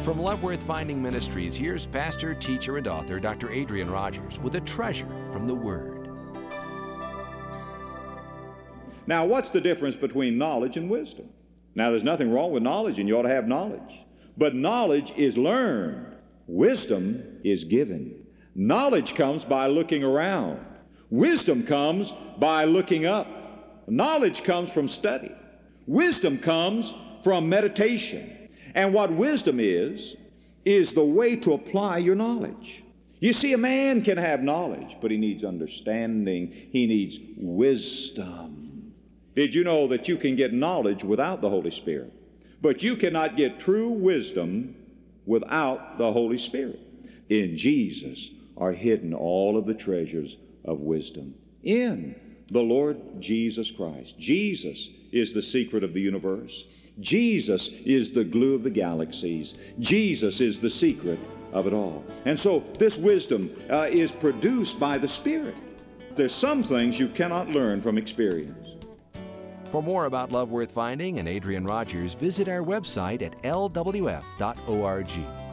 From Love Worth Finding Ministries, here's pastor, teacher, and author Dr. Adrian Rogers with a treasure from the Word. Now, what's the difference between knowledge and wisdom? Now, there's nothing wrong with knowledge, and you ought to have knowledge. But knowledge is learned. Wisdom is given. Knowledge comes by looking around. Wisdom comes by looking up. Knowledge comes from study. Wisdom comes from meditation. And what wisdom is the way to apply your knowledge. You see, a man can have knowledge, but he needs understanding. He needs wisdom. Did you know that you can get knowledge without the Holy Spirit? But you cannot get true wisdom without the Holy Spirit. In Jesus are hidden all of the treasures of wisdom. In the Lord Jesus Christ. Jesus is the secret of the universe. Jesus is the glue of the galaxies. Jesus is the secret of it all. And so this wisdom is produced by the Spirit. There's some things you cannot learn from experience. For more about Love Worth Finding and Adrian Rogers, visit our website at lwf.org.